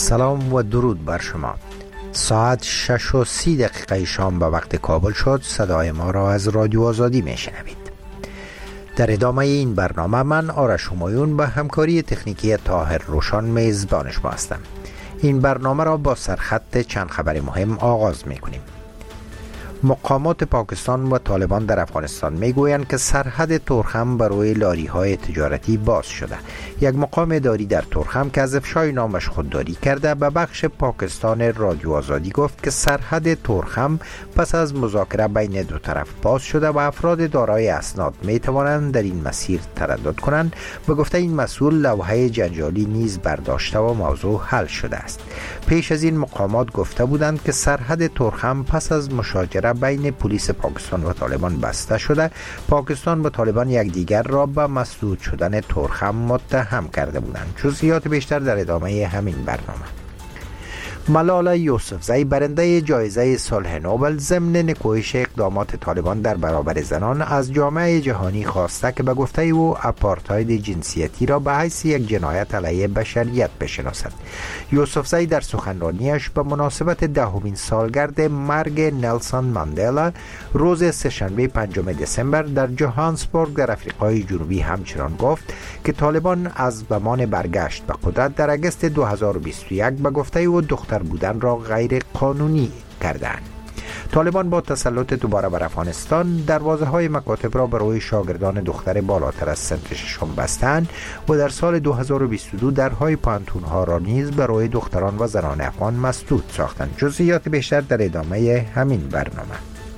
سلام و درود بر شما. ساعت 6:30 شام به وقت کابل شد. صدای ما را از رادیو آزادی میشنوید. در ادامه این برنامه من آرش همایون به همکاری تکنیکی طاهر روشان میزبان شما هستم. این برنامه را با سرخط چند خبر مهم آغاز میکنیم. مقامات پاکستان و طالبان در افغانستان میگویند که سرحد تورخم برای لاری‌های تجارتی باز شده. یک مقام اداری در تورخم که از افشای نامش خودداری کرده به بخش پاکستان رادیو آزادی گفت که سرحد تورخم پس از مذاکره بین دو طرف باز شده و افراد دارای اسناد میتوانند در این مسیر تردد کنند. به گفته این مسئول لوحه جنجالی نیز برداشته و موضوع حل شده است. پیش از این مقامات گفته بودند که سرحد تورخم پس از مشاجره بین پلیس پاکستان و طالبان بسته شده. پاکستان و طالبان یکدیگر را به مسدود شدن تورخم متهم کرده بودند. جزئیات بیشتر در ادامه همین برنامه. ملاله یوسفزی برنده جایزه صلح نوبل ضمن نکوهش اقدامات طالبان در برابر زنان از جامعه جهانی خواسته که به گفته او آپارتاید جنسیتی را به حیث یک جنایت علیه بشریت بشناسد. یوسفزی در سخنرانیش به مناسبت 10مین سالگرد مرگ نلسون ماندلا روز سه‌شنبه 5 دسامبر در جوهانسبورگ در آفریقای جنوبی همچنان گفت که طالبان از زمان برگشت به قدرت در اگست 2021 به گفته او دختر بودن را غیر قانونی کردند. طالبان با تسلط دوباره بر افغانستان دروازه‌های مکاتب را برای شاگردان دختر بالاتر از سن 6 بستند و در سال 2022 درهای پانتون‌ها را نیز برای دختران و زنان افغان مسدود ساختند. جزئیات بیشتر در ادامه همین برنامه.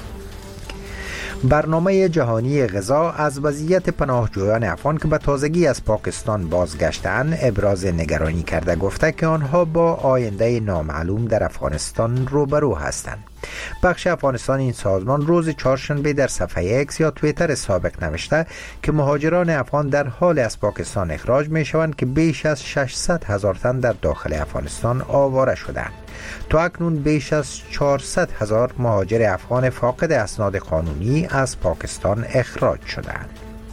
برنامه جهانی غذا از وضعیت پناهجویان افغان که به تازگی از پاکستان بازگشتند ابراز نگرانی کرده، گفته که آنها با آینده نامعلوم در افغانستان روبرو هستند. بخش افغانستان این سازمان روز چهارشنبه در صفحه ایکس یا توییتر سابق نوشته که مهاجران افغان در حال از پاکستان اخراج می شوند که بیش از 600,000 تن در داخل افغانستان آواره شدند. تا اکنون بیش از 400,000 مهاجر افغان فاقد اسناد قانونی از پاکستان اخراج شدند.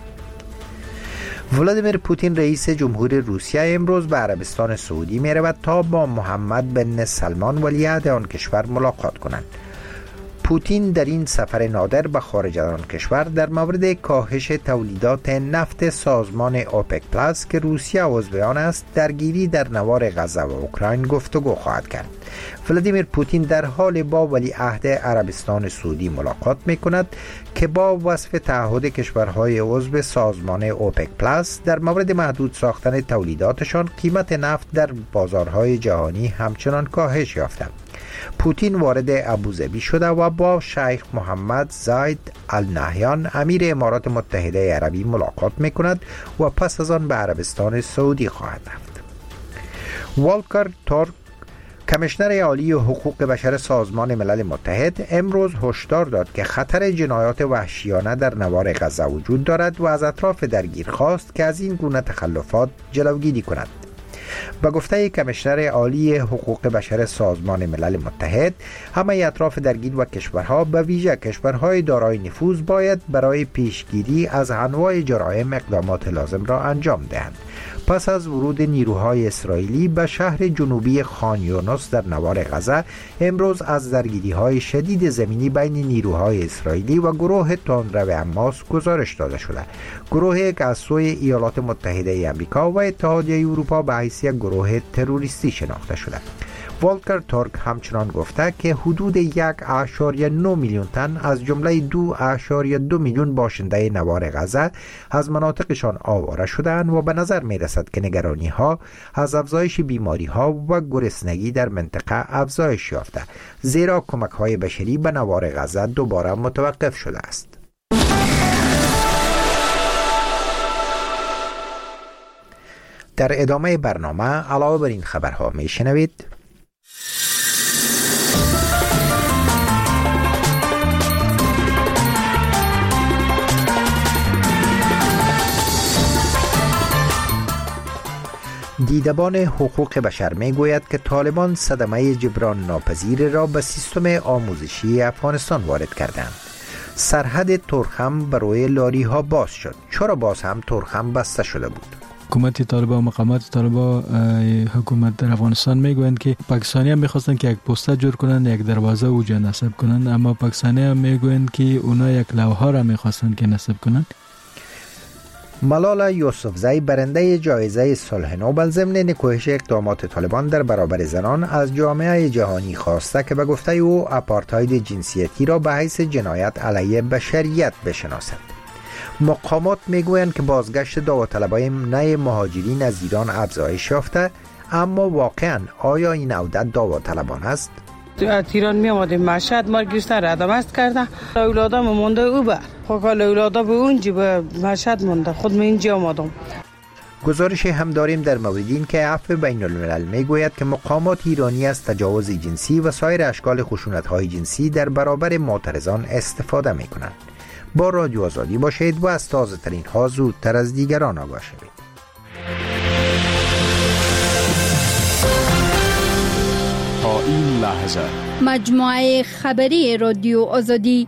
ولادیمیر پوتین رئیس جمهور روسیه امروز به عربستان سعودی می رود تا با محمد بن سلمان ولیعهد آن کشور ملاقات کنند. پوتین در این سفر نادر به خارج از آن کشور در مورد کاهش تولیدات نفت سازمان اوپک پلاس که روسیه عضو آن است درگیری در نوار غزه و اوکراین گفتگو خواهد کرد. ولادیمیر پوتین در حال با ولیعهد عربستان سعودی ملاقات می کند که با وصف تعهد کشورهای عضو سازمان اوپک پلاس در مورد محدود ساختن تولیداتشان قیمت نفت در بازارهای جهانی همچنان کاهش یافته. پوتین وارد ابوظبی شده و با شیخ محمد زاید ال نهیان امیر امارات متحده عربی ملاقات می کند و پس از آن به عربستان سعودی خواهد رفت. والکر تورک کمیشنر عالی حقوق بشر سازمان ملل متحد امروز هشدار داد که خطر جنایات وحشیانه در نوار غزه وجود دارد و از اطراف درگیر خواست که از این گونه تخلفات جلوگیری کند. به گفته کمیشنر عالی حقوق بشر سازمان ملل متحد، همه اطراف درگیر و کشورها به ویژه کشورهای دارای نفوذ باید برای پیشگیری از انواع جرایم اقدامات لازم را انجام دهند. پس از ورود نیروهای اسرائیلی به شهر جنوبی خان یونس در نوار غزه، امروز از درگیری‌های شدید زمینی بین نیروهای اسرائیلی و گروه تندرو حماس گزارش داده شده. گروهی که از سوی ایالات متحده آمریکا و اتحادیه اروپا به حیث یک گروه تروریستی شناخته شده. والکر تورک همچنان گفته که حدود 1.9 میلیون تن از جمله 2.2 میلیون باشنده نوار غزه از مناطقشان آواره شدند و به نظر می رسد که نگرانی ها از افزایش بیماری ها و گرسنگی در منطقه افزایش یافته، زیرا کمک های بشری به نوار غزه دوباره متوقف شده است. در ادامه برنامه علاوه بر این خبرها می شنوید: دیدبان حقوق بشر می گوید که طالبان صدمه جبران ناپذیر را به سیستم آموزشی افغانستان وارد کردند. سرحد تورخم برای لاری ها باز شد. چرا باز هم تورخم بسته شده بود؟ حکومت طالبان و مقامات طالبان حکومت در افغانستان میگویند که پاکستانی هم میخواستن که یک پوسته جور کنن، یک دروازه اوجا نصب کنن، اما پاکستانی هم میگویند که اونا یک لوحه را میخواستن که نصب کنن. ملالا یوسفزئی برنده جایزه صلح نوبل ضمن نکوهش اقدامات طالبان در برابر زنان از جامعه جهانی خواسته که به گفته او آپارتاید جنسیتی را به حیث جنایت علیه بشریت بشناسد. مقامات میگویند که بازگشت داوطلبای نو مهاجرین از ایران افزایش یافته، اما واقعا آیا این عودت داوطلبان است؟ از ایران می آمدیم مشهد، ما گیشتر ادمست کرده، اولادم مونده او بر خاکال اولادا به اونجی به مشهد مونده، خود من اینجا آمدم. گزارش هم داریم در مورد این که عفو بین الملل میگوید که مقامات ایرانی از تجاوز جنسی و سایر اشکال خشونت‌های جنسی در برابر معترضان استفاده میکنند. با رادیو آزادی باشید و از تازه ترین ها زودتر از دیگران آگاه شوید. تا این لحظه مجموعه خبری رادیو آزادی.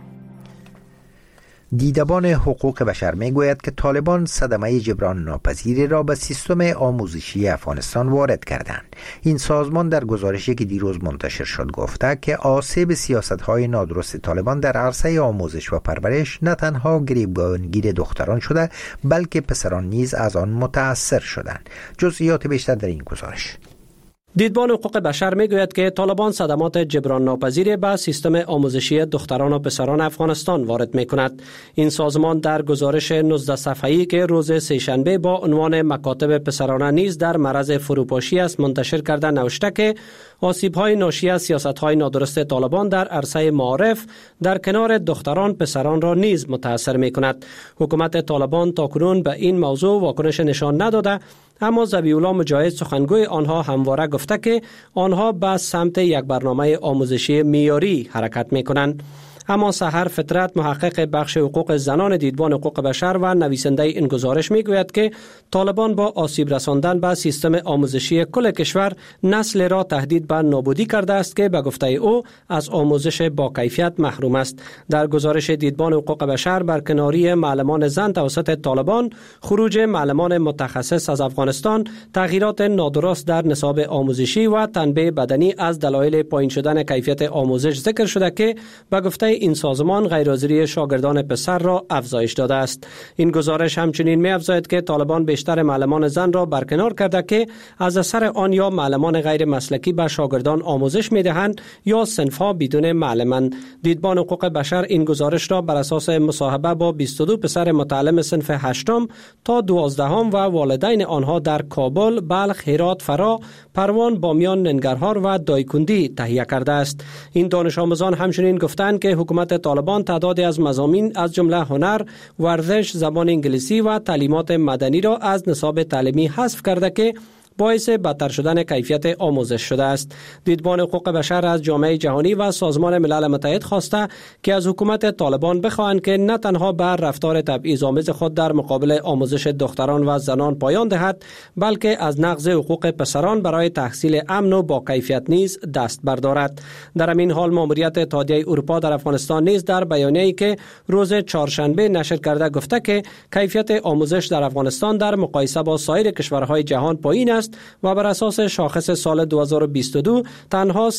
دیدبان حقوق بشر میگوید که طالبان صدمه جبران ناپذیری را به سیستم آموزشی افغانستان وارد کردند. این سازمان در گزارشی که دیروز منتشر شد گفته که آسیب سیاست‌های نادرست طالبان در عرصه آموزش و پرورش نه تنها گریبانگیر دختران شده بلکه پسران نیز از آن متأثر شدند. جزئیات بیشتر در این گزارش. دیدبان حقوق بشر میگوید که طالبان صدمات جبران ناپذیری به سیستم آموزشی دختران و پسران افغانستان وارد میکند. این سازمان در گزارش 19 صفحه‌ای که روز سه‌شنبه با عنوان مکاتب پسرانه نیز در معرض فروپاشی است منتشر کرده نوشته که آسیب‌های ناشی از سیاست‌های نادرست طالبان در عرصه معارف در کنار دختران پسران را نیز متأثر میکند. حکومت طالبان تاکنون به این موضوع واکنش نشان نداده، اما ذبیح‌الله مجاهد سخنگوی آنها همواره گفته که آنها به سمت یک برنامه آموزشی معیاری حرکت می‌کنند. اما سحر فطرت محقق بخش حقوق زنان دیدبان حقوق بشر و نویسنده این گزارش میگوید که طالبان با آسیب رساندن به سیستم آموزشی کل کشور نسل را تهدید به نابودی کرده است که به گفته او از آموزش با کیفیت محروم است. در گزارش دیدبان حقوق بشر برکناری معلمان زن توسط طالبان، خروج معلمان متخصص از افغانستان، تغییرات نادرست در نصاب آموزشی و تنبیه بدنی از دلایل پایین شدن کیفیت آموزش ذکر شده که به گفته این سازمان غیرحاضری شاگردان پسر را افزایش داده است. این گزارش همچنین می‌افزاید که طالبان بیشتر معلمان زن را برکنار کرده که از اثر آن یا معلمان غیر مسلکی به شاگردان آموزش می‌دهند یا صنف‌ها بدون معلمند. دیدبان حقوق بشر این گزارش را بر اساس مصاحبه با 22 پسر متعلم صنف 8 تا 12 و والدین آنها در کابل، بلخ، هرات، فرا، پروان، بامیان، ننگرهار و دایکندی تهیه کرده است. این دانش آموزان همچنین گفتند که حکومت طالبان تعدادی از مضامین از جمله هنر، ورزش، زبان انگلیسی و تعلیمات مدنی را از نصاب تعلیمی حذف کرده که باعث بدتر شدن کیفیت آموزش شده است. دیدبان حقوق بشر از جامعه جهانی و سازمان ملل متحد خواسته که از حکومت طالبان بخواهند که نه تنها بر رفتار تبعیض‌آمیز خود در مقابل آموزش دختران و زنان پایان دهد، بلکه از نقض حقوق پسران برای تحصیل امن و با کیفیت نیز دست بردارد. در همین حال ماموریت اتحادیه اروپا در افغانستان نیز در بیانیه‌ای که روز چهارشنبه نشر کرده گفته که کیفیت آموزش در افغانستان در مقایسه با سایر کشورهای جهان پایین است و بر اساس شاخص سال 2022 تنها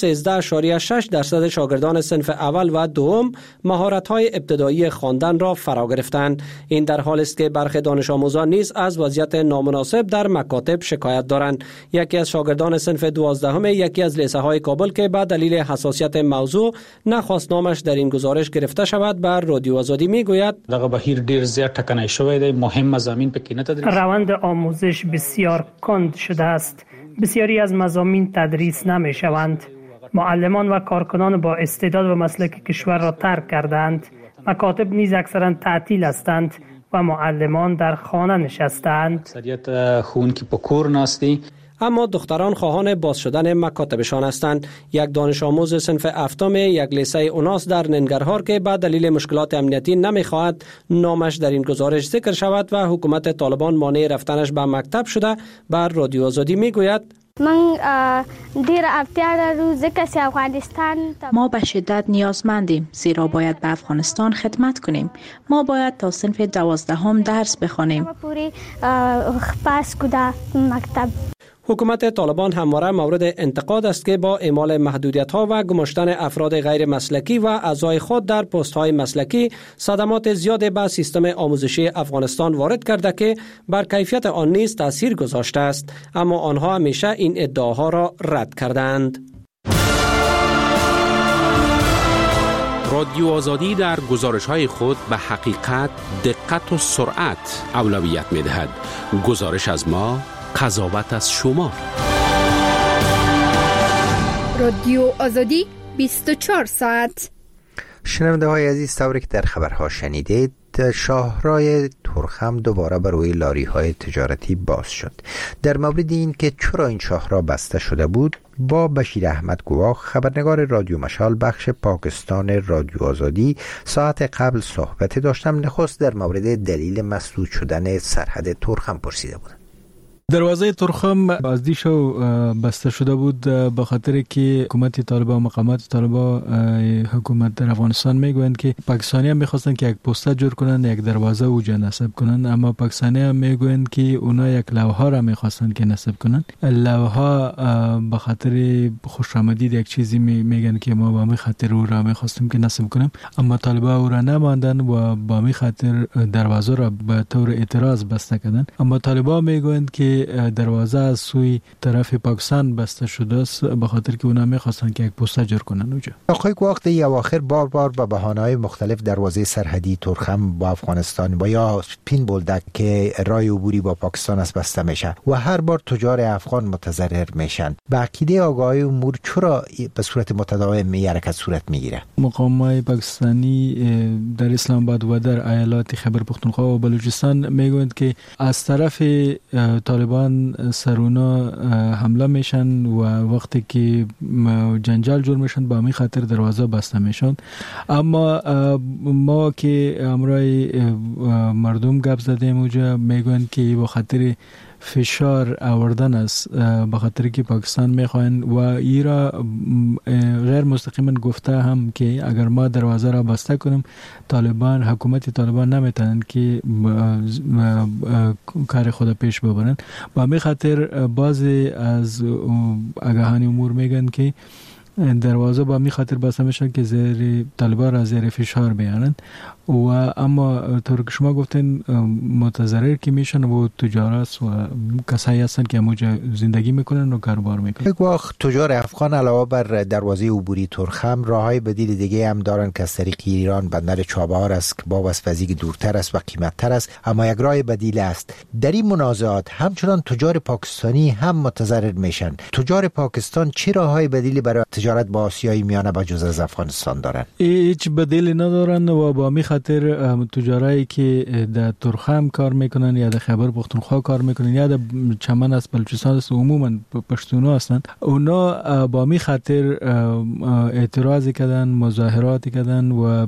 13.6% شاگردان صنف اول و دوم مهارت‌های ابتدایی خواندن را فرا گرفتند. این در حالی است که برخی دانش آموزان نیز از وضعیت نامناسب در مکاتب شکایت دارند. یکی از شاگردان صنف 12 یکی از لیسه‌های کابل که به دلیل حساسیت موضوع نخواست نامش در این گزارش گرفته شود بر رادیو آزادی میگوید دغه بهیر ډیر زیات ټکنی شوی دی، مهم مضامین پکې نه تدریس. روند آموزش بسیار کند شده است. بسیاری از مضامین تدریس نمی شوند. معلمان و کارکنان با استعداد و مسلک کشور را ترک کردند. مکاتب نیز اکثرا تعطیل هستند و معلمان در خانه نشستند. اکثریت ښوونکي په کور ناست دي. اما دختران خواهان باز شدن مکاتبشان هستند. یک دانش آموز صنف هفتم یک لیسه اوناس در ننگرهار که به دلیل مشکلات امنیتی نمیخواهد نامش در این گزارش ذکر شود و حکومت طالبان مانع رفتنش به مکتب شده، بر رادیو آزادی میگوید ما به شدت نیازمندیم زیرا باید به افغانستان خدمت کنیم. ما باید تا صنف 12 درس بخوانیم. حکومت طالبان همواره مورد انتقاد است که با اعمال محدودیت‌ها و گماشتن افراد غیر مسلکی و اعضای خود در پست‌های مسلکی صدمات زیاد به سیستم آموزشی افغانستان وارد کرده که بر کیفیت آن نیز تأثیر گذاشته است، اما آنها همیشه این ادعاها را رد کردند. رادیو آزادی در گزارش‌های خود به حقیقت، دقت و سرعت اولویت می‌دهد. گزارش از ما، قضاوت از شما. رادیو آزادی 24 ساعت. شنونده های عزیز، طوری که در خبرها شنیدید، شاهراه ترخم دوباره بر روی لاری های تجارتی باز شد. در مورد این که چرا این شاهراه بسته شده بود با بشیر احمد گواه، خبرنگار رادیو مشال بخش پاکستان رادیو آزادی ساعت قبل صحبت داشتم. نخست در مورد دلیل مسدود شدن سرحد ترخم پرسیده بودم. دروازه ترخم از دیشو بسته شده بود به خاطر که حکومت طالبان و مقامات طالبان حکومت در افغانستان میگویند که پاکستانی هم میخواستن که یک پوسته جور کنن، یک دروازه اوجا نصب کنن، اما پاکستانی هم میگویند که اونا یک لوحه را میخواستن که نصب کنن. لوحه به خاطر خوشامدید یک چیزی میگن که ما با می خاطر او را میخواستیم که نصب کنیم، اما طالبان او را نماندن و با می خاطر دروازه را به طور اعتراض بسته کردن. اما طالبان میگویند که دروازه از سوی طرف پاکستان بسته شده است به خاطر که اونا میخواستن که یک پوسته جور کنن اونجا. آقای وقت اواخر بار به بهانه‌های مختلف دروازه سرحدی ترخم با افغانستان و یا پین بولدک که راه عبوری با پاکستان است بسته میشه و هر بار تجار افغان متضرر میشن. به عقیده آقای امور چرا به صورت متداوم این حرکت صورت میگیره؟ مقامات پاکستانی در اسلام آباد و در ایالات خیبر پختونخوا و بلوچستان میگویند که از طرف طالبان سرونا حمله میشن و وقتی که جنجال جور میشن با همین خاطر دروازه بسته میشن. اما ما که امرای مردم گپ زدیم اونجا میگن که با خاطر فشار آوردن است، به خاطر که پاکستان میخواین و ایرا غیر مستقیما گفته هم که اگر ما دروازه را بسته کنیم طالبان، حکومت طالبان نمیتونن که کار خود پیش ببرن. با همین خاطر بعضی از آگاهان امور میگن که دروازه با می خاطر بسته میشه که زیر طالبان را زیر فشار بیارن و اما طور که شما گفتین متضرر که میشن و تجارت و کسایی هستن که همونجا زندگی میکنن و کاروبار میکنن. یک وقت تجار افغان علاوه بر دروازه عبوری ترخم راههای بدیل دیگه هم دارن که از طریق ایران بندر چابهار است که با وسوسه دورتر است و قیمتتر است، اما یک راه بدیل است. در این منازعات همچنان تجار پاکستانی هم متضرر میشن. تجار پاکستان چه راههای بدیلی برای تجارت با آسیای میانه با جز از افغانستان دارن؟ هیچ بدیلی ندارن و با می خاطر تجارایی که در ترخم کار میکنن یا در خیبر پختونخوا کار میکنن یا در چمن است بلوچستان است عموما پشتونا هستن، اونا با می خاطر اعتراضی کردن، مظاهراتی کردن و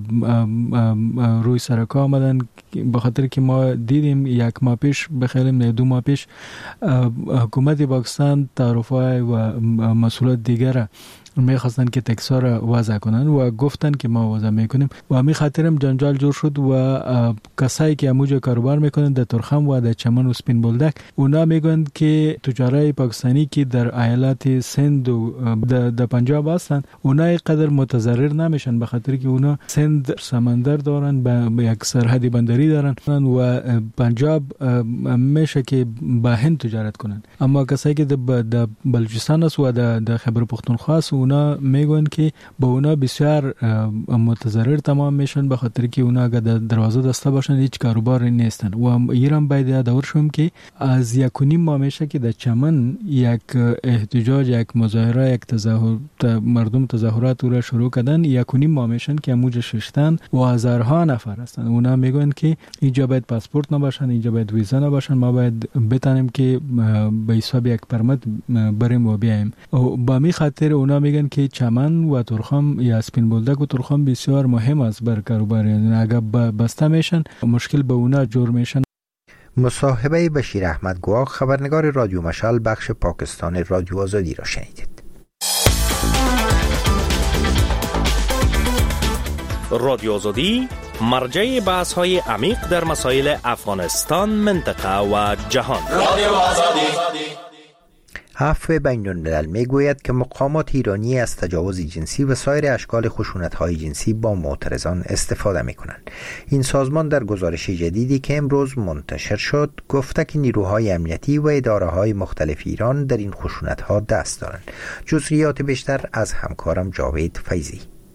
روی سرکا آمدن به خاطر که ما دیدیم یک ماه پیش بخیلیم 2 ماه پیش حکومت پاکستان تعرفهای و مسئولات دیگر میخواستن که تکسا را وضع کنن و گفتن که ما وضع میکنیم و همین خاطرم جنجال جور شد و کسایی که اموجا کاروبار میکنن در ترخم و در چمن و سپین بولدک اونا میگن که تجارای پاکستانی که در ایالات سند و در پنجاب هستن اونا اینقدر متضرر نمیشن به خاطر که اونا سند سمندر دارن، به یک سرحدی بندری دارن و پنجاب میشه که با هند تجارت کنن. اما کسایی که در بلوچستان است و در خیبر پختونخوا است اونا میگن که با اونا بسیار متضرر تمام میشن به خاطر که اونا اگر دروازه دسته باشن هیچ کاروبار نیستن و ایران باید دور شوم که از 1.5 ماه میشه که در چمن یک احتجاج، یک مظاهره، یک تظاهر مردم تظاهرات رو شروع کردن. 1.5 ماه میشن که اموج ششتن و هزارها نفر هستن. اونا میگن که اینجا باید پاسپورت نباشن، اینجا باید ویزا نباشن، ما باید بتونیم که به حساب یک پرمت بریم و بیایم. با می خاطر اونا میگن که چمن و ترخم یا سپین بولدک و ترخم بسیار مهم است بر کاروبار، یعنی اگر بسته میشن مشکل به اونا جور میشن. مصاحبه بشیر احمد گواغ، خبرنگار رادیو مشعل بخش پاکستان رادیو آزادی را شنیدید. رادیو آزادی مرجع بحث های عمیق در مسائل افغانستان، منطقه و جهان. رادیو آزادی. عفو بین الملل میگوید که مقامات ایرانی از تجاوز جنسی و سایر اشکال خشونت‌های جنسی با معترضان استفاده می‌کنند. این سازمان در گزارش جدیدی که امروز منتشر شد گفته که نیروهای امنیتی و اداره‌های مختلف ایران در این خشونت‌ها دست دارند. جزئیات بیشتر از همکارم جاوید فیضی.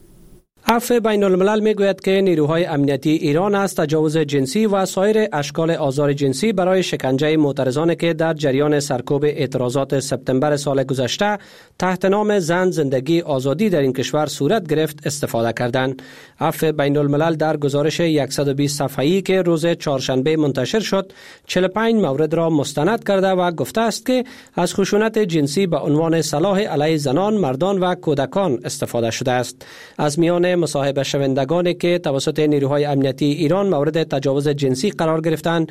عفو بین الملل میگوید که نیروهای امنیتی ایران از تجاوز جنسی و سایر اشکال آزار جنسی برای شکنجه معترضانی که در جریان سرکوب اعتراضات سپتامبر سال گذشته تحت نام زن، زندگی، آزادی در این کشور صورت گرفت استفاده کردند. عفو بین الملل در گزارش 120 صفحه‌ای که روز چهارشنبه منتشر شد 45 مورد را مستند کرده و گفته است که از خشونت جنسی به عنوان سلاح علیه زنان، مردان و کودکان استفاده شده است. از میان مصاحبه شوندگانی که توسط نیروهای امنیتی ایران مورد تجاوز جنسی قرار گرفتند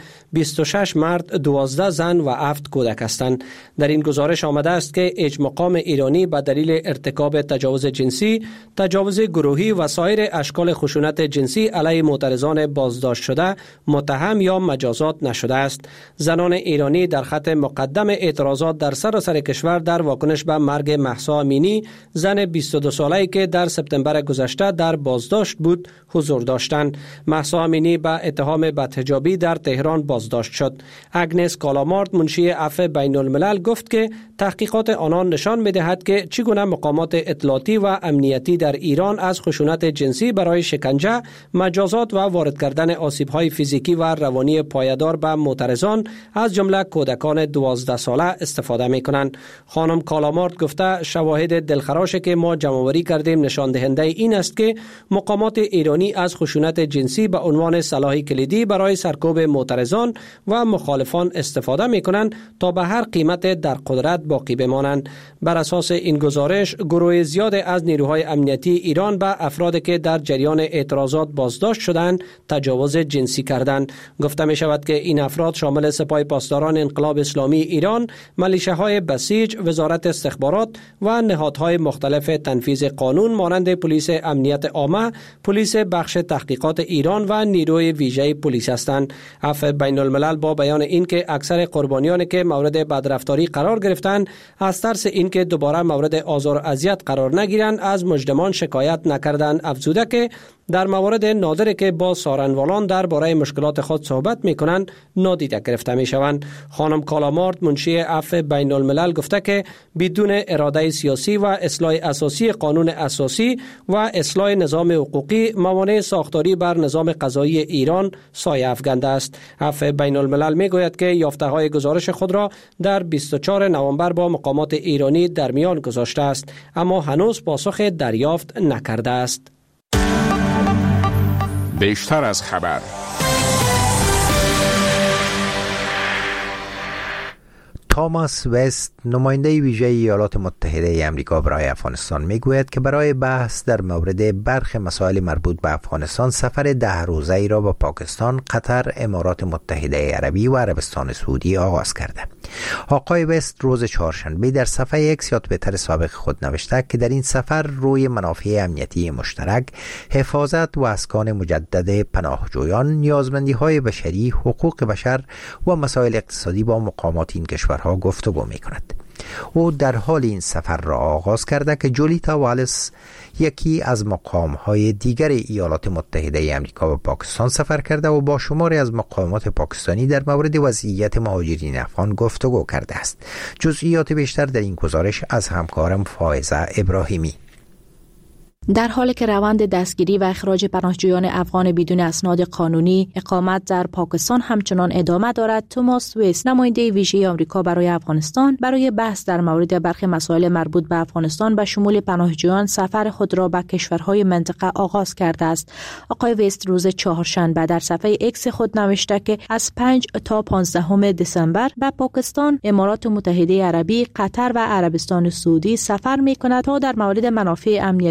26 مرد، 12 زن و 7 کودک هستند. در این گزارش آمده است که هیچ مقام ایرانی به دلیل ارتکاب تجاوز جنسی، تجاوز گروهی و سایر اشکال خشونت جنسی علیه معترضان بازداشت شده متهم یا مجازات نشده است. زنان ایرانی در خط مقدم اعتراضات در سراسر کشور در واکنش به مرگ مهسا امینی، زن 22 ساله‌ای که در سپتامبر گذشته در بازداشت بود، حضور داشتند. مهسا امینی به اتهام بدحجابی در تهران بازداشت شد. اگنس کالامارد، منشی عفو بین الملل، گفت که تحقیقات آنان نشان می‌دهد که چگونه مقامات اطلاعاتی و امنیتی در ایران از خشونت جنسی برای شکنجه، مجازات و وارد کردن آسیب‌های فیزیکی و روانی پایدار به معترضان از جمله کودکان 12 ساله استفاده می‌کنند. خانم کالامارد گفته شواهد دلخراشی که ما جمع‌آوری کردیم نشان دهنده این است که مقامات ایرانی از خشونت جنسی به عنوان سلاح کلیدی برای سرکوب معترضان و مخالفان استفاده می‌کنند تا به هر قیمت در قدرت باقی بمانند. بر اساس این گزارش گروه زیاد از نیروهای امنیتی ایران به افرادی که در جریان اعتراضات بازداشت شدند تجاوز جنسی کردند. گفته می شود که این افراد شامل سپاه پاسداران انقلاب اسلامی ایران، ملیشه‌های بسیج، وزارت استخبارات و نهادهای مختلف تنفیذ قانون مانند پلیس امنیت عامه، پلیس بخش تحقیقات ایران و نیروی ویژه پلیس هستند. عفو بین الملل با بیان اینکه اکثر قربانیانی که مورد بدرفتاری قرار گرفتند از ترس اینکه دوباره مورد آزار و اذیت قرار نگیرند از مجرمان شکایت نکردند، افزوده که در موارد نادری که با سارنوالان درباره مشکلات خود صحبت می‌کنند نادیده گرفته می‌شوند. خانم کالامارد، منشی عفو بین الملل، گفته که بدون اراده سیاسی و اصلاح اساسی قانون اساسی و اصلاح نظام حقوقی موانع ساختاری بر نظام قضایی ایران سایه افکنده است. عفو بین الملل می‌گوید که یافته‌های گزارش خود را در 24 نوامبر با مقامات ایرانی در میان گذاشته است، اما هنوز پاسخ دریافت نکرده است. بیشتر از خبر. تاماس وست، نماینده ویژه ایالات متحده آمریکا برای افغانستان، میگوید که برای بحث در مورد برخی مسائل مربوط به افغانستان سفر 10 روزه‌ای را به پاکستان، قطر، امارات متحده عربی و عربستان سعودی آغاز کرده. آقای وست روز چهارشنبه در صفحه ایکس یا توییتر سابق خود نوشته که در این سفر روی منافع امنیتی مشترک، حفاظت و اسکان مجدد پناهجویان، نیازمندی‌های بشری، حقوق بشر و مسائل اقتصادی با مقامات این کشورها گفتگو می‌کند. او در حال این سفر را آغاز کرده که جولیتا والیس، یکی از مقام‌های دیگر ایالات متحده آمریکا به پاکستان سفر کرده و با شماری از مقامات پاکستانی در مورد وضعیت مهاجرین افغان گفتگو کرده است. جزئیات بیشتر در این گزارش از همکارم فائزه ابراهیمی. در حالی که روند دستگیری و اخراج پناهجویان افغان بدون اسناد قانونی اقامت در پاکستان همچنان ادامه دارد، توماس ویست، نماینده ویژه آمریکا برای افغانستان، برای بحث در مورد برخی مسائل مربوط به افغانستان به شمول پناهجویان سفر خود را به کشورهای منطقه آغاز کرده است. آقای ویست روز چهارشنبه در صفحه ایکس خود نوشته که از 5 تا 15 دسامبر به پاکستان، امارات متحده عربی، قطر و عربستان سعودی سفر می‌کند تا در مورد منافع امنیتی مشترک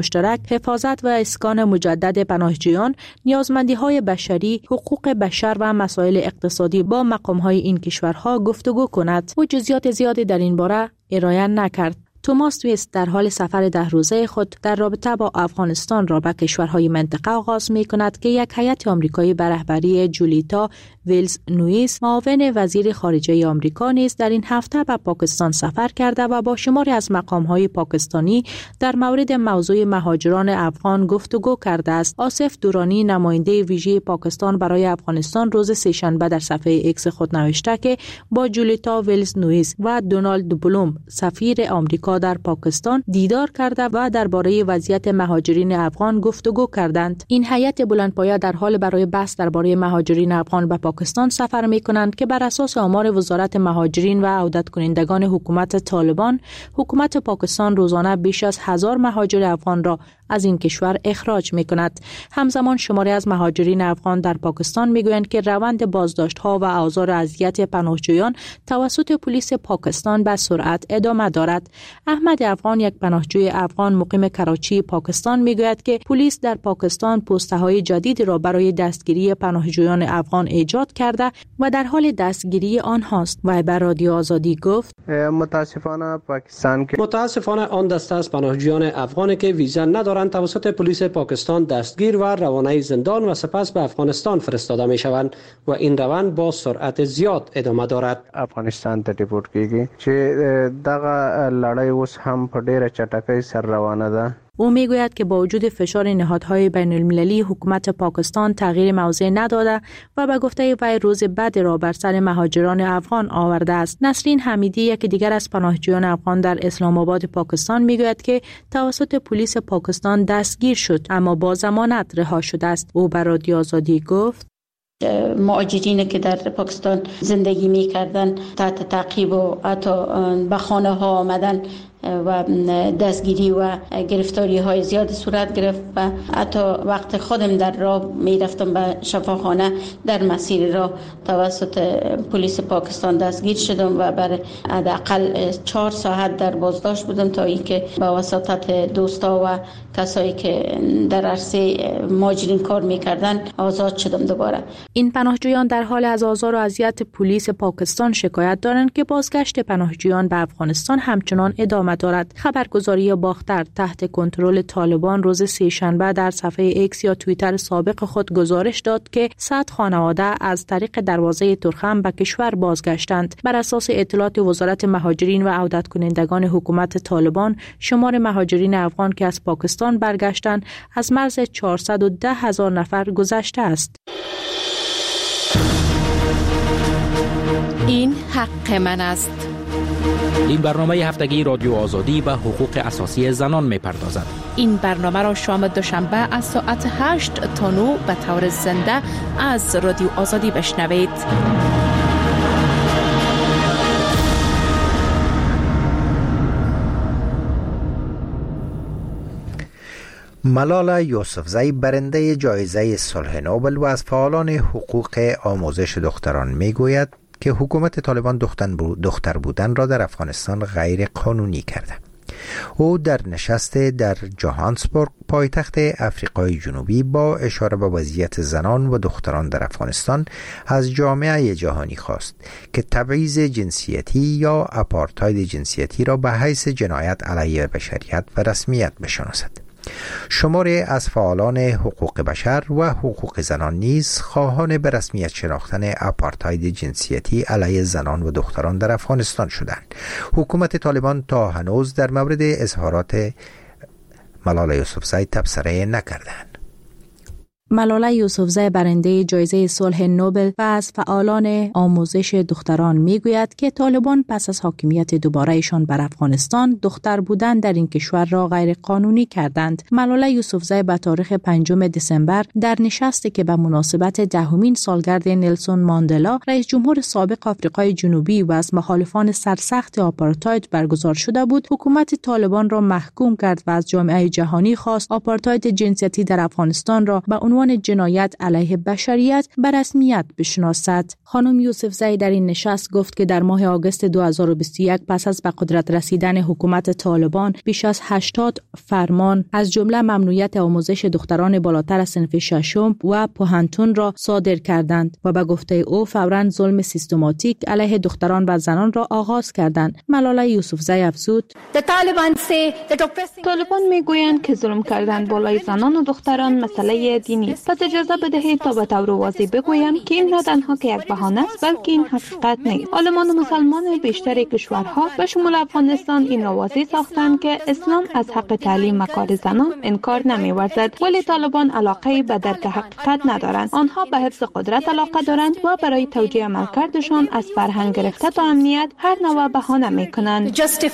مشترک، حفاظت و اسکان مجدد پناهجویان، نیازمندی‌های بشری، حقوق بشر و مسائل اقتصادی با مقام‌های این کشورها گفتگو کند. او جزئیات زیادی در این باره ارائه نکرد. توماس ویست در حال سفر 10 روزه خود در رابطه با افغانستان را به کشورهای منطقه آغاز می کند که یک هیئت آمریکایی به رهبری جولیتا ویلز نوئیس، معاون وزیر خارجه آمریکا، نیز در این هفته به پاکستان سفر کرده و با شماری از مقام‌های پاکستانی در مورد موضوع مهاجران افغان گفتگو کرده است. آصف دورانی، نماینده ویژه پاکستان برای افغانستان، روز سه‌شنبه در صفحه ایکس خود نوشته که با جولیتا ویلز نوئیس و دونالد بلوم، سفیر آمریکا در پاکستان، دیدار کرده و درباره وضعیت مهاجرین افغان گفتگو کردند. این هیئت بلندپایه در حال برای بحث درباره مهاجرین افغان به پاکستان سفر می‌کنند که بر اساس آمار وزارت مهاجرین و عودت کنندگان حکومت طالبان، حکومت پاکستان روزانه بیش از 1000 مهاجر افغان را از این کشور اخراج می‌کند. همزمان شماری از مهاجرین افغان در پاکستان می‌گویند که روند بازداشت‌ها و آزار و اذیت پناهجویان توسط پلیس پاکستان به سرعت ادامه دارد. احمد افغان، یک پناهجوی افغان مقیم کراچی، پاکستان، میگوید که پلیس در پاکستان پست‌های جدیدی را برای دستگیری پناهجویان افغان ایجاد کرده و در حال دستگیری آنهاست. و به رادیو آزادی گفت: متاسفانه آن دسته از پناهجویان افغانی که ویزا ندارند توسط پلیس پاکستان دستگیر و روانه زندان و سپس به افغانستان فرستاده میشوند و این روند با سرعت زیاد ادامه دارد. افغانستان ته ریپورت کیږي چې دغه لړۍ اوس هم په ډیره چټکۍ سره روانه ده. او میگوید که با وجود فشار نهادهای بین المللی، حکومت پاکستان تغییر موضع نداده و به گفته وی روز بعد را بر سر مهاجران افغان آورده است. نسرین حمیدی، یک دیگر از پناهجویان افغان در اسلام آباد پاکستان، میگوید که توسط پلیس پاکستان دستگیر شد اما با ضمانت رها شده است. او به رادیو آزادی گفت: مهاجرینی که در پاکستان زندگی می‌کردند تحت تعقیب و حتی به خانه ها آمدن و دستگیری و گرفتاری های زیاد صورت گرفت و حتی وقت خودم در راه می رفتم به شفاخانه در مسیر راه توسط پلیس پاکستان دستگیر شدم و بر حداقل 4 ساعت در بازداشت بودم تا اینکه با وساطت دوستا و کسایی که در عرصه مهاجرین کار میکردن آزاد شدم دوباره. این پناهجویان در حال از آزار و اذیت پلیس پاکستان شکایت دارند که بازگشت پناهجویان به افغانستان همچنان ادامه دارد. خبرگزاری باختر تحت کنترل طالبان روز سه‌شنبه در صفحه ایکس یا توییتر سابق خود گزارش داد که 100 خانواده از طریق دروازه ترخم به کشور بازگشتند. بر اساس اطلاعات وزارت مهاجرین و عودت کنندگان حکومت طالبان، شمار مهاجرین افغان که از پاکستان برگشتند از مرز 410,000 نفر گذشته است. این حق من است. این برنامه هفتگی رادیو آزادی به حقوق اساسی زنان می‌پردازد. این برنامه را شام دوشنبه از ساعت 8 تا 9 به طور زنده از رادیو آزادی بشنوید. ملالا یوسفزی، برنده جایزه صلح نوبل و از فعالان حقوق آموزش دختران، میگوید که حکومت طالبان دختر بودن را در افغانستان غیر قانونی کرده. او در نشست در جوهانسبورگ، پایتخت آفریقای جنوبی، با اشاره به وضعیت زنان و دختران در افغانستان از جامعه جهانی خواست که تبعیض جنسیتی یا آپارتاید جنسیتی را به حیث جنایت علیه بشریت و رسمیت بشناسد. شماری از فعالان حقوق بشر و حقوق زنان نیز خواهان به رسمیت شناختن آپارتاید جنسیتی علیه زنان و دختران در افغانستان شدند. حکومت طالبان تا هنوز در مورد اظهارات ملالا یوسفزی تبصره نکردند. ملالا یوسفزی، برنده جایزه صلح نوبل و از فعالان آموزش دختران، میگوید که طالبان پس از حاکمیت دوباره‌شان بر افغانستان دختر بودن در این کشور را غیر قانونی کردند. ملالا یوسفزی به تاریخ 5 دسامبر در نشستی که به مناسبت 10مین سالگرد نلسون ماندلا، رئیس جمهور سابق آفریقای جنوبی و از مخالفان سرسخت آپارتاید برگزار شده بود، حکومت طالبان را محکوم کرد و از جامعه جهانی خواست آپارتاید جنسیتی در افغانستان را به عنوان عنوان جنایت علیه بشریت به رسمیت بشناسد. خانم یوسفزئی در این نشست گفت که در ماه آگوست 2021 پس از به قدرت رسیدن حکومت طالبان بیش از 80 فرمان از جمله ممنوعیت آموزش دختران بالاتر از صنف ششم و پوهنتون را صادر کردند و به گفته او فوراً ظلم سیستماتیک علیه دختران و زنان را آغاز کردند. ملاله یوسفزئی افزود: طالبان میگویند که ظلم کردن بالای زنان و دختران مسئله دینی است. پس اجازه بدهید تا به طور واضح بگویم که این نه تنها که یک بهانه است بلکه این حقیقت نیست. عالمان و مسلمان بیشتر کشورها و شمول افغانستان این را واضح ساختند که اسلام از حق تعلیم و کار زنان انکار نمی‌ورزد، ولی طالبان علاقه به درک حقیقت ندارند. آنها به حفظ قدرت علاقه دارند و برای توجیه عملکردشان از فرهنگ گرفته تا امنیت هر نوع بهانه می‌کنند.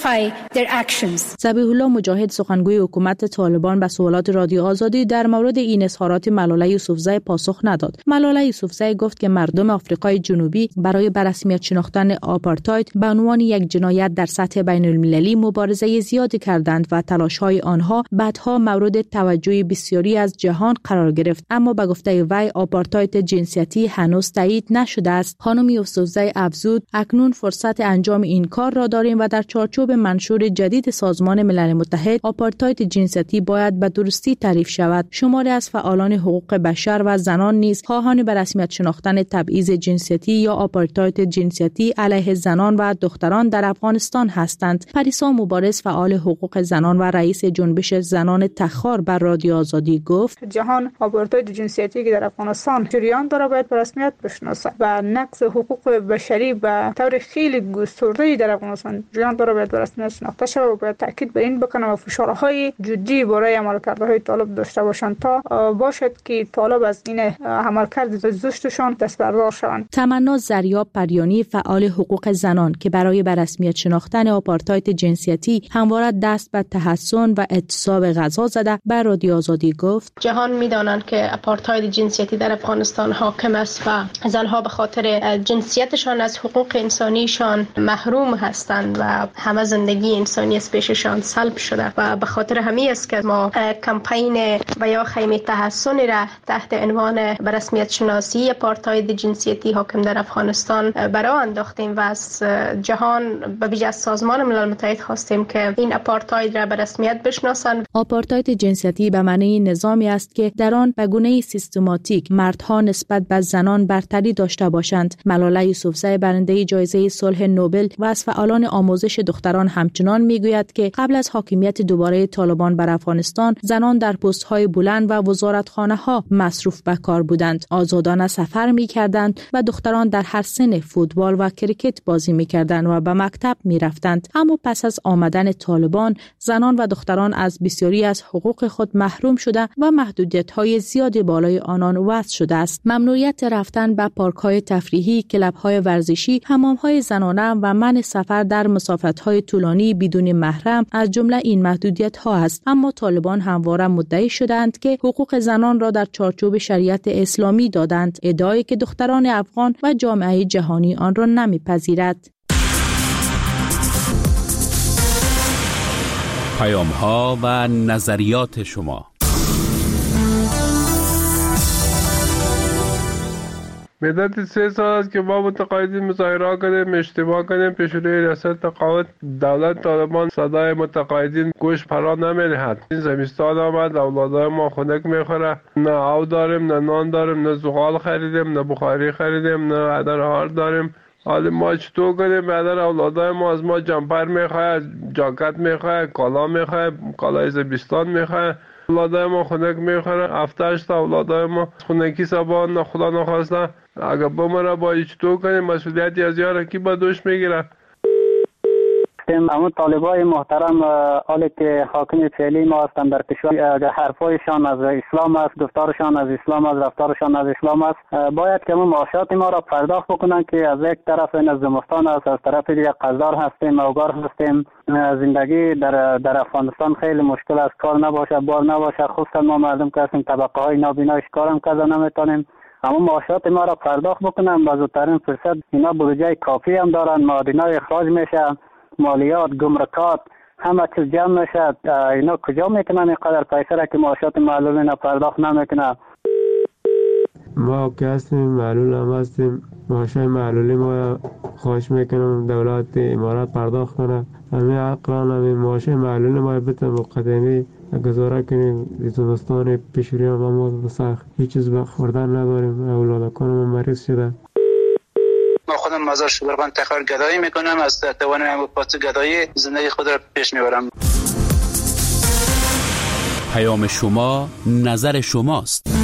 ذبیح الله مجاهد سخنگوی حکومت طالبان به سوالات رادیو آزادی در مورد این اظهارات ملاله یوسفزئی پاسخ نداد. ملاله یوسفزئی گفت که مردم آفریقای جنوبی برای به رسمیت شناختن آپارتاید به عنوان یک جنایت در سطح بین المللی مبارزه زیادی کردند و تلاش‌های آنها بعدها مورد توجه بسیاری از جهان قرار گرفت، اما به گفته وی آپارتاید جنسیتی هنوز تایید نشده است. خانم یوسفزئی افزود: اکنون فرصت انجام این کار را داریم و در چارچوب منشور جدید سازمان ملل متحد آپارتاید جنسیتی باید به درستی تعریف شود. شماری از فعالان حقوق بشر و زنان نیز خواهان به رسمیت شناختن تبعیض جنسیتی یا آپارتاید جنسیتی علیه زنان و دختران در افغانستان هستند. پریسا مبارز فعال حقوق زنان و رئیس جنبش زنان تخار بر رادیو آزادی گفت: جهان آپارتاید جنسیتی که در افغانستان جریان داره باید به رسمیت بشناسه و نقض حقوق بشری به طور خیلی گسترده‌ای در افغانستان جریان داره باید به رسمیت شناخته شود و باید تاکید بر این بکنه و فشارهای جدی برای عملکردهای طالب داشته باشند تا باشد که طالب از این عملکرد زشتشان دست بردار شوند. تمنا زریاب پریانی فعال حقوق زنان که برای به رسمیت شناختن آپارتاید جنسیتی همواره دست به تحسن و اعتصاب غذا زده بر رادیو آزادی گفت: جهان می‌دانند که آپارتاید جنسیتی در افغانستان حاکم است و زنها به خاطر جنسیتشان از حقوق انسانیشان محروم هستند و همه زندگی انسانی از پیششان سلب شده و به خاطر همین است که ما کمپین و یا خیمه تحسن را تحت عنوان به رسمیت شناسی آپارتاید جنسیتی حاکم در افغانستان برای انداختیم و از جهان به ویژه از سازمان ملل متحد خواستیم که این آپارتاید را به رسمیت بشناسند. آپارتاید جنسیتی به معنی نظامی است که در آن به گونه سیستماتیک مردها نسبت به زنان برتری داشته باشند. ملاله یوسفزئی برنده جایزه صلح نوبل و از فعالان آموزش دختران همچنان میگوید که قبل از حاکمیت دوباره طالبان بر افغانستان زنان در پست‌های بلند و وزارتخانه‌ها مصروف به کار بودند، آزادانه سفر می‌کردند و دختران در هر سن فوتبال و کریکت بازی می‌کردند و به مکتب می‌رفتند. اما پس از آمدن طالبان زنان و دختران از بسیاری از حقوق خود محروم شده و محدودیت‌های زیادی بالای آنان وضع شده است. ممنوعیت رفتن به پارک‌های تفریحی، کلب‌های ورزشی، حمام‌های زنانه و منع سفر در مسافت‌های طولانی بدون محرم از جمله این محدودیت‌ها است. اما طالبان همواره مدعی شدند که حقوق زنان را در چارچوب شریعت اسلامی دادند، ادعایی که دختران افغان و جامعه جهانی آن را نمی‌پذیرد. پیام‌ها و نظریات شما. مدت 3 سال است که ما متقاعدین مظاهره کردیم، اشتباه کردیم، پیش روی ریاست تقاعد دولت طالبان صدای متقاعدین گوش فرا نمی‌دهد. این زمستان آمد، اولادای ما خنک میخوره، نه آب داریم، نه نان داریم، نه زغال خریدیم، نه بخاری خریدیم، نه عدر هار داریم. حالا ما چطور کنیم؟ بعدر اولادای ما از ما جمپر میخواه، جاکت میخواه، کالا میخواه، کالای زمستان میخواه. اولادای ما خنک میخوره، 7-8 تا اولادای ما خنکی سبا نه خدا نخواسته اگر بمره با چطور کنیم؟ مسئولیتی از یاره کی با دوش میگیره؟ اما طالبای محترم حالی که حاکم فعلی ما هستند در کشور، حرفایشان از اسلام است، گفتارشان از اسلام است، رفتارشان از اسلام است، باید که معاشات ما را پرداخت بکنند که از یک طرف این از زمستان است، از طرف دیگر قزدار هستیم، اوگار هستیم. زندگی در افغانستان خیلی مشکل است، کار نباشه، بار نباشه، خصوصا ما مردم که هستیم طبقه های نابینا کارم کردن نمیتونیم. اما معاشات ما را پرداخت بکنن با زودترین فرصت. اینا بودجه کافی هم دارن، معادنای اخراج میشه، مالیات، گمرکات، همه چیز جمع میشه. اینا کجا میکنن اینقدر پیسه را که معاشات معلولین پرداخت نمیکنن؟ ما که هستیم معلول هم هستیم، معاشای معلولی ما خواهش میکنم دولت امارات پرداخت کنه، همین عقلان همین معاشای معلولی ما بتن مقدمی گزاره کنیم. زمستان پیشوری هم ما سخت هیچ چیز خوردن نداریم، اولادکان ما مریض شده. ما خودم مزار شبرغان تخار گدایی میکنم، از توان پاس گدایی زندگی خود را پیش میبرم. پیام شما نظر شماست.